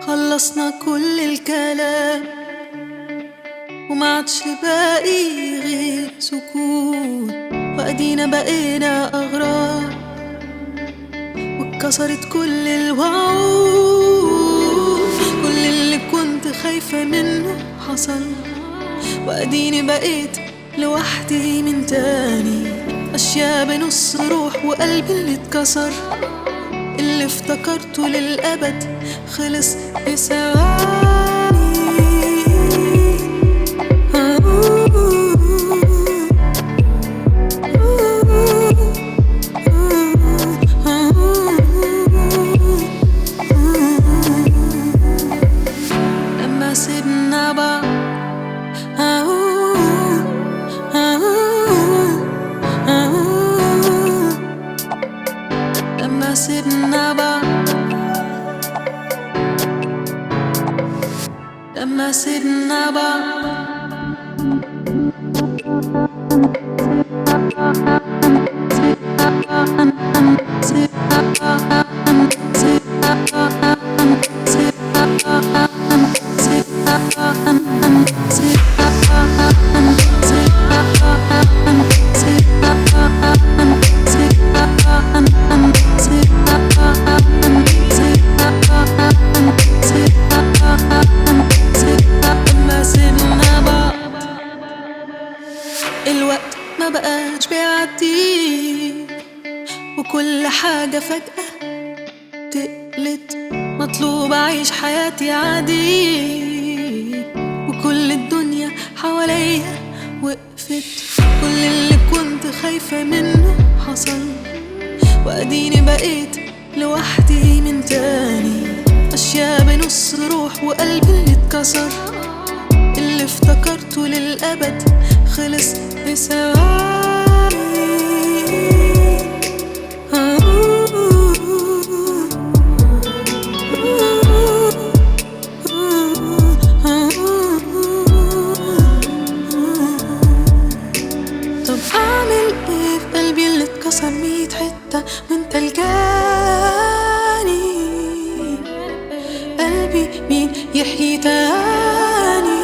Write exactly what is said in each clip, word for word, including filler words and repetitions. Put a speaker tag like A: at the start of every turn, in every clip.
A: خلصنا كل الكلام وما عادش باقي غير سكوت، وادينا بقينا اغراب واتكسرت كل الوعود. كل اللي كنت خايفة منه حصل، واديني بقيت لوحدي من تاني. اشياء بنص روح وقلبي اللي اتكسر، اللي افتكرته للأبد خلص بثواني. لما سيبنا بعض لما سيبنا بعض لما سيبنا بعض الوقت ما بقاش بيعدي، وكل حاجة فجأة تقلت. مطلوب أعيش حياتي عادي، وكل الدنيا حواليا وقفت. كل اللي كنت خايفة منه حصل، وأديني بقيت لوحدي من تاني. أشياء بنص روح وقلبي اللي اتكسر، اللي افتكرته للأبد خلص بثواني. طب أعمل إيه في قلبي اللي اتكسر ميت حتة وانت الجاني؟ قلبي مين يحيي تاني؟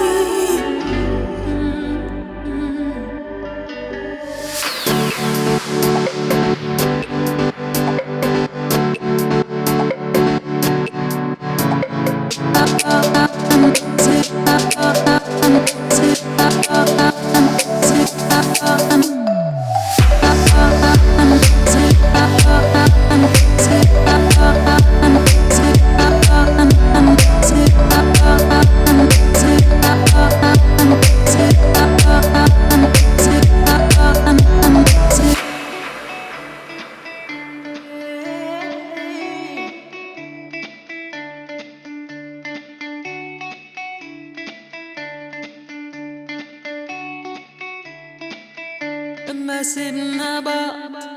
A: لما سيبنا بعض